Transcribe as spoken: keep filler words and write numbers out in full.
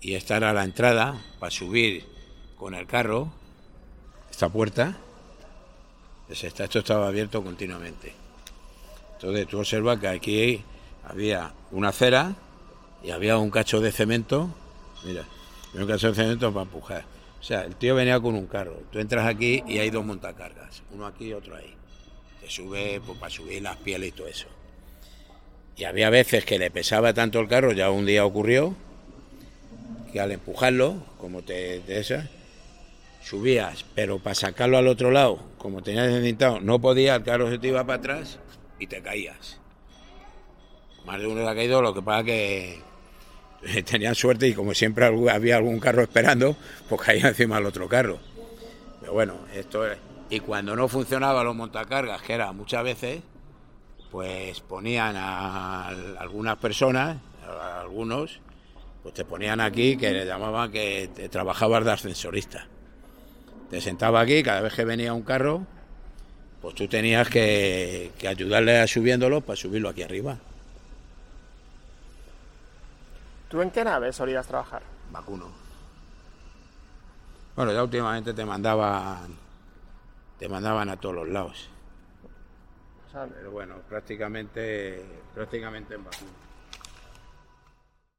y esta era la entrada para subir con el carro, esta puerta, pues esta, esto estaba abierto continuamente. Entonces tú observas que aquí había una acera y había un cacho de cemento, mira, un cacho de cemento para empujar. O sea, el tío venía con un carro, tú entras aquí y hay dos montacargas, uno aquí y otro ahí. Te sube pues, para subir las pieles y todo eso. Y había veces que le pesaba tanto el carro, ya un día ocurrió, que al empujarlo, como te, te esa, subías, pero para sacarlo al otro lado, como tenías encintado, no podías, el carro se te iba para atrás y te caías. Más de uno se ha caído, lo que pasa que tenían suerte y como siempre había algún carro esperando, pues caía encima del otro carro. Pero bueno, esto es... Y cuando no funcionaban los montacargas, que era muchas veces, pues ponían a algunas personas, a algunos, pues te ponían aquí que le llamaban que te trabajabas de ascensorista. Te sentaba aquí, cada vez que venía un carro, pues tú tenías que, que ayudarle a subiéndolo para subirlo aquí arriba. ¿Tú en qué nave solías trabajar? Vacuno. Bueno, ya últimamente te mandaban, te mandaban a todos los lados. O sea, pero bueno, prácticamente, prácticamente en vacuno.